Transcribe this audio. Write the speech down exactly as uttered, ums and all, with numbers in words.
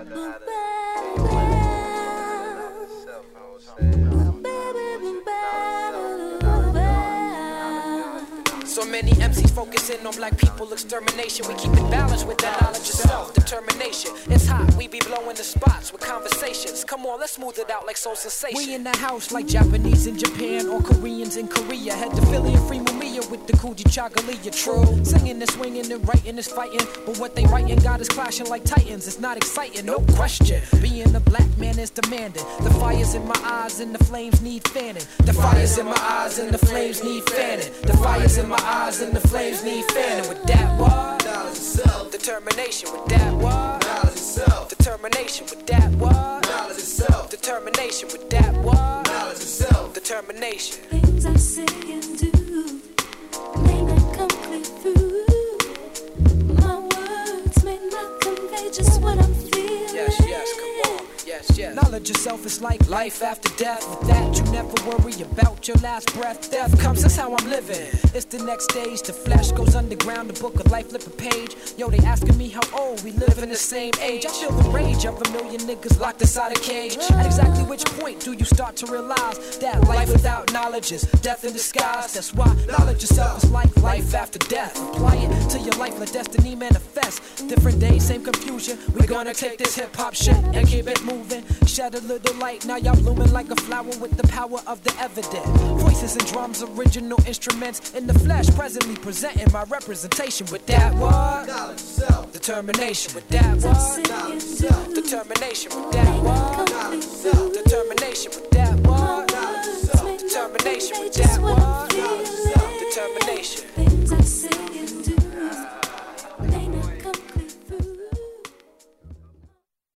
So many M Cs focusing on black people extermination. We keep it balanced with that knowledge of self-determination. It's hot, we be blowing the spots with conversations. Come on, let's smooth it out like soul sensation. We in the house like Japanese in Japan or Koreans in Korea. Had to Philly and free Mumia with the Kuji Chagalia. True, singing and swinging and writing is fighting, but what they writing got us clashing like titans. It's not exciting, no question. Being a black man is demanding. The fire's in my eyes and the flames need fanning. The fire's in my eyes and the flames need fanning. The fire's in my eyes and the flames need fanning. With that what? Knowledge of self. Determination. With that what? Knowledge of self. Determination. With that what? Knowledge of self. Determination. With that what? Knowledge of self. Determination. Things I say and do may not come clear through. My words may not convey just what I'm feeling. Yes, yes, come on. Yes, yes. Knowledge yourself is like life after death. With that, you never worry about your last breath. Death comes, that's how I'm living. It's the next stage. The flesh goes underground. The book of life, flip a page. Yo, they asking me how old we live in the same age. I feel the rage of a million niggas locked inside a cage. At exactly which point do you start to realize that life without knowledge is death in disguise? That's why knowledge yourself is like life after death. Apply it to your life, let destiny manifest. Different days, same confusion. We're gonna take this hip hop shit and keep it moving. Shed a little light, now y'all blooming like a flower with the power of the evident. Voices and drums, original instruments in the flesh, presently presenting my representation. With that what? Knowledge self. Determination. With that what? Knowledge self. Determination. With that what? Knowledge self. Determination. With that what? Knowledge self. Determination. With that what? Knowledge self. Determination.